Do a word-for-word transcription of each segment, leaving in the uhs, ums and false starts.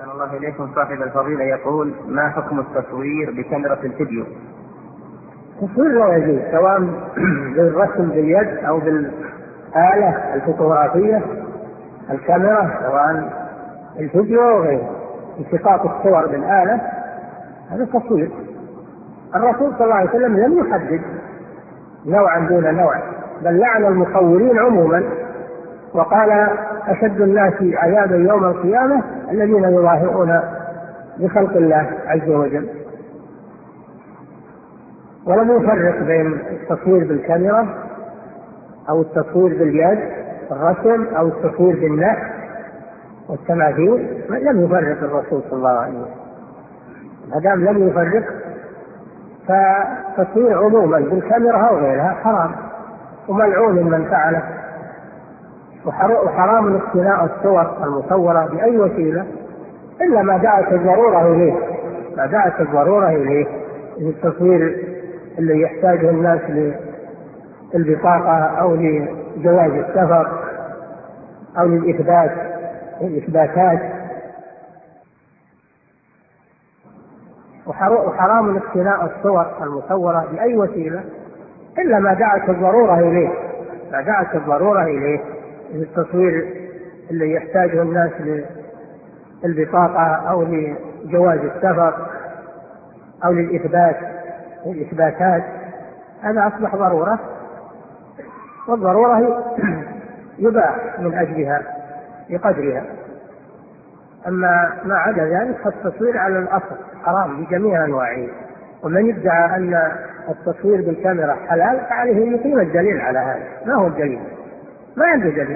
أحسن الله إليكم. صاحب الفضيلة يقول: ما حكم التصوير بكاميرا الفيديو؟ التصوير لا يجوز، سواء بالرسم باليد أو بالآلة الفوتوغرافية الكاميرا، سواء الفيديو أو غيره. التقاط الصور بالآلة هذا تصوير. الرسول صلى الله عليه وسلم لم يحدد نوعا دون نوع، بل لعن المصورين عموما، وقال: أشد الناس عذابا يوم القيامة الذين يظاهرون بخلق الله عز وجل. ولم يفرق بين التصوير بالكاميرا أو التصوير باليد الرسم أو التصوير بالنحت والتماثيل، لم يفرق الرسول صلى الله عليه وسلم. ما دام لم يفرق فالتصوير عموما بالكاميرا أو غيرها حرام وملعون من فعله، وحرام اقتناء الصور المصورة بأي وسيلة إلا ما دعت الضرورة إليه، ما دعت الضرورة إليه. التصوير اللي يحتاجه الناس للبطاقة أو لجواز السفر أو للإثبات الإثباتات. وحرام اقتناء الصور المصورة بأي وسيلة إلا ما دعت الضرورة إليه، ما دعت الضرورة إليه. التصوير اللي يحتاجه الناس للبطاقة أو لجواز السفر أو للإثبات الإثباتات، هذا أصبح ضرورة، والضرورة يباح من أجلها بقدرها. أما ما عدا ذلك فالتصوير على الأصل حرام بجميع أنواعه. ومن يدعى أن التصوير بالكاميرا حلال فعليه أن يقيم الدليل على هذا. ما هو الدليل؟ ما عنده دليل.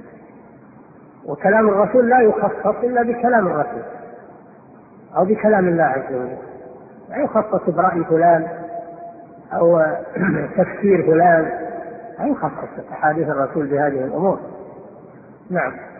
وكلام الرسول لا يخصص إلا بكلام الرسول أو بكلام الله عز وجل، لا يخصص برأي فلان أو تفسير فلان، لا يخصص أحاديث الرسول بهذه الأمور. نعم.